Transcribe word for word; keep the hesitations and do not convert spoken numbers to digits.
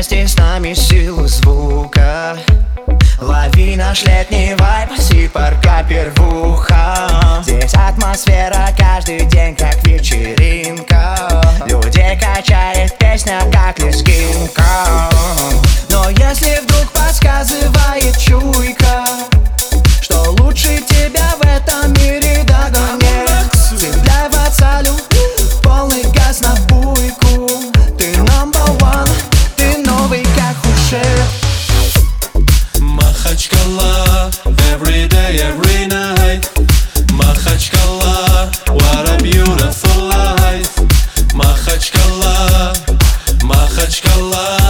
вместе с нами силу звука. Лови наш летний вайб, Сиб-парка Первуха. Здесь атмосфера каждый день как вечеринка. Людей качает песня как лезгинка. Но если вдруг подсказывает чуйка, что лучше тебя в этом мире да нет, цепляй в абсолют, полный газ на буйку. Ты number one, ты новый как Хушер. Махачкала, every day, every night. Махачкала, what a beautiful life. Махачкала, Махачкала.